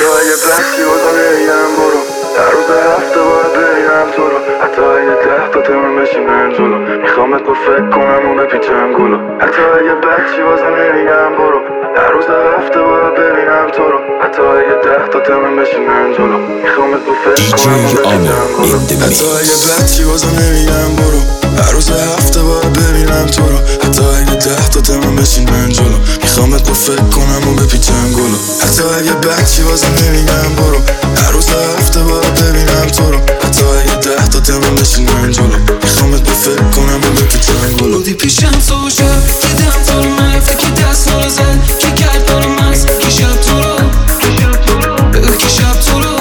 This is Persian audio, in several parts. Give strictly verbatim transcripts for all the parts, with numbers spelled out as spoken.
حتی اگه بحثی بازم نمیگم برو، هر روز هفته باید ببینم تو رو. حتی اگه ده تا تمام بشینن جلو، میخوامت با فکر کنم و بپیچم گلو. حتی اگه بحثی بازم نمیگم برو، هر روز هفته باید ببینم تو رو. حتی اگه ده تا تمام بشینن جلو، میخوامت با فکر کنم و بپیچم گلو. حتی اگه بحثی بازم نمیگم برو، هر روز هفته باید ببینم تو رو. حتی اگه ده تا تمام بشینن جلو، میخوامت با فکر کنم و بپیچم گلو. حتی اگه بچی بازم نمیگم برو، هر روز هفته باید ببینم تو رو. حتی اگه ده تا تمام بشینن جلو، میخوامت با فکر کنم و بپیچم گلو. بودی پیشم تو شب که دم تو رو نرفته، که دست رو زد که کرد برو مز، که شب تو رو بگو، که شب تو رو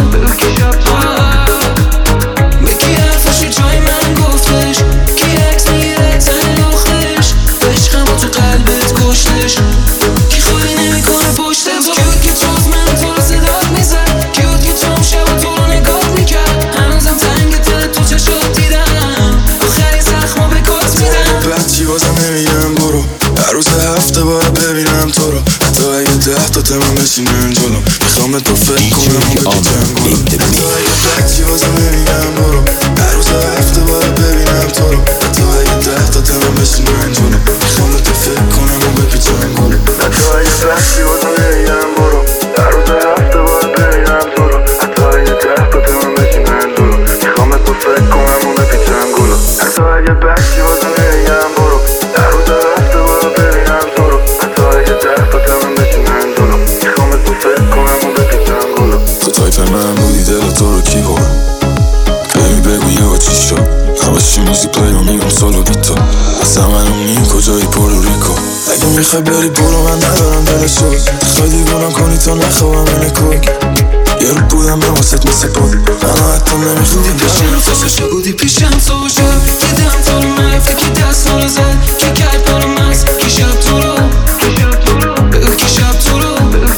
بکی حرفاشو جای من گفتش، که عکس میره تن لختش، عشقم با تو قلبت کشتش، که خواهی نمیکنه پشت تو. که بود که تو از من تو رو صدات میزد، که بود که تو هم شب تو رو نگاه میکرد، هنوزم تنگ دل تو چشات دیدم، آخری زخمو به کات میدم. بچی بازم نمیگم برو، هر روز هفته باید ببینم تو رو. حتی اگه ده تا تمام بشینن جلو، میخوامت با فکر کنم و بپیچم گلو. حتی اگه بچی بازم نمیگم برو، هر روز هفته باید ببینم تو رو. حتی اگه ده تا تمام بشینن جلو، میخوامت با فکر کنم و بپیچم گلو. حتی اگه بچی بازم نمیگم برو، هر روز هفته باید ببینم تو رو. حتی اگه ده تا تمام بشینن جلو، میخوامت با فکر کنم و بپیچم گلو. حتی اگه بچی بازم نمیگم برو، هر روز هفته باید ببینم تو رو. حتی اگه ده تا تمام بشینن جلو، میخوامت با فکر کنم و بپیچم گلو. تو تایپ من بودی، دل تو رو کی برم؟ ببین بگو یه با چی شد، همش موزیک پلی رو میگم سولو بی تو. اصلا منو نیم کجایی پوروریکو، اگه میخوای بری برو، من ندارم دل سوز. خواهی دیوونم کنی تا نخوابم این کوک، یه رو بودم من واسط مثل بود، من حتی نمیخوام پیشم تو بودی پیشم تو شب که دم تو رو نرفته، که دست رو زد که کرد برو مز، که شب تو رو بگو، که شب تو رو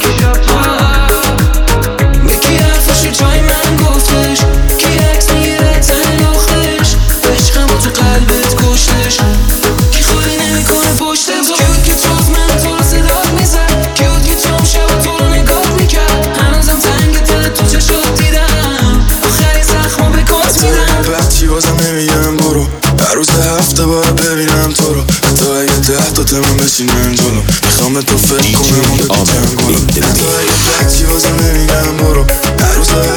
بکی حرفاشو جای من گفتش، که عکس میره تن لختش، عشقم با تو قلبت کشتش، که خواهی نمیکنه پشت تو. که بود که تو از من تو رو صدات میزد، که بود که تو هم شب تو رو نگاه میکرد، هنوزم تنگ دل تو چشات دیدم، آخری زخمو به کات میدم. بچی بازم نمیگم برو، هر روز هفته باید ببینم تو رو. حتی اگه ده تا تمام بشینن جلو، میخوامت با فکر کنم و بپیچم گلو. حتی اگه بچی بازم نمیگم برو، هر روز